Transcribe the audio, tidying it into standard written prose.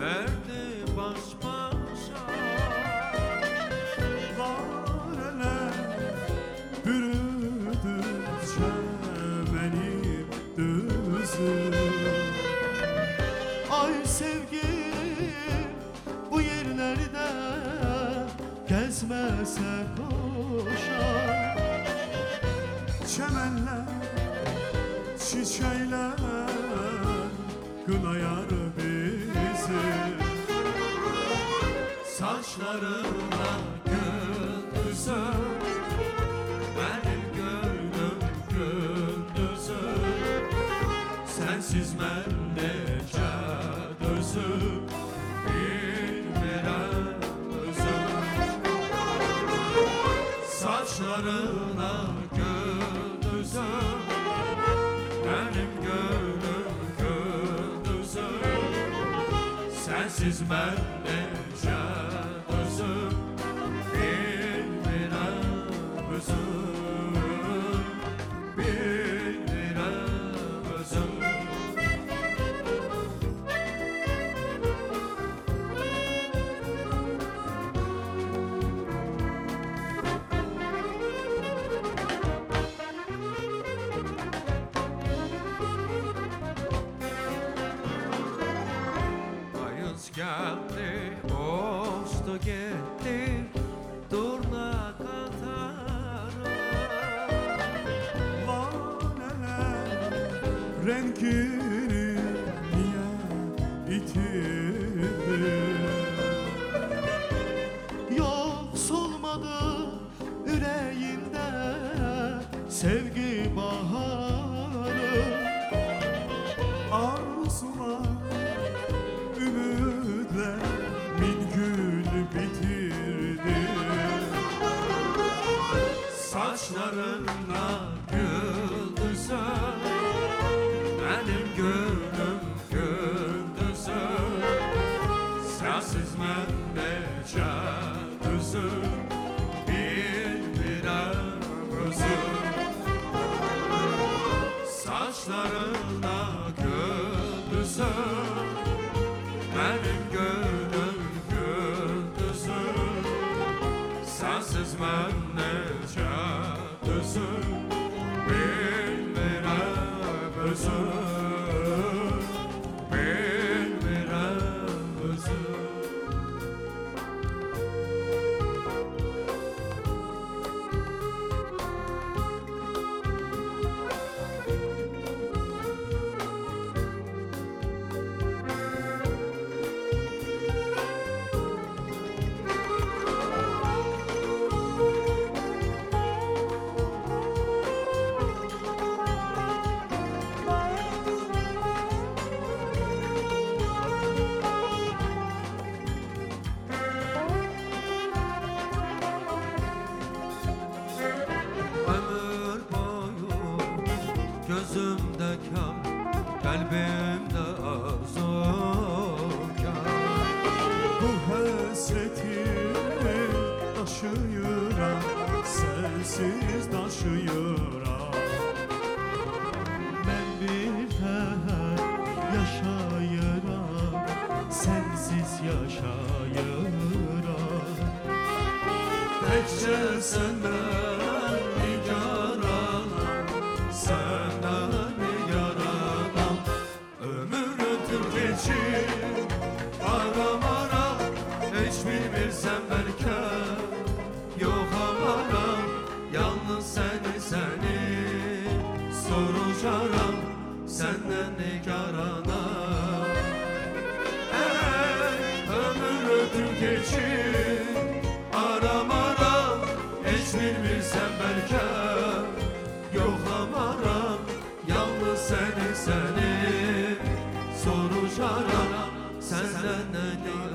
verdi baş başa. Laleler bürüdü çemenim düzü. Ay sevgilim bu yerlerde gezmese koşar. Çemenler, çiçekler kınayar bizi. Saçlarına gündüzü, benim gönlüm gündüzü. Sensiz ben necə dözüm, bilmirəm özüm. Saçlarına gündüzü, benim gönlüm gündüzü. Sensiz ben necə dözüm, bilmirəm özüm, bilmirəm özüm. Ayız geldi, uçtu gitti, durna katarı. Laleler rengini niye yitirdi? Yok solmadı yüreğinde sevgi baharı. Arzular, ümitler min gün bitirdi. Saçlarına güldüzü, benim gönlüm gündüzü. Sensiz mən necə düzüm, bilmirəm özüm. Saçlarına güldüzü, benim gönlüm gündüzü. Sensiz mən necə düzüm, bilmirəm özüm, bilmirəm özüm. Ömür boyu gözümdə kar, qəlbimdə arzu kar. Bu hasretimi taşıyıram, sensiz taşıyıram. Ben bir təhər yaşayıram, sensiz yaşayıram. Təkcə səndən nigaranam, səndən nigaranam. Ömür ötüp geçir, aram aram, hiç bilmirsən bəlkə. Yox amaram, yalnız səni soruşaram, səndən nigaranam. Ömür ötüp geçir, aram aram, hiç bilmirsən bəlkə. Yox amaram, yalnız səni soruşaram, səndən nigaranam.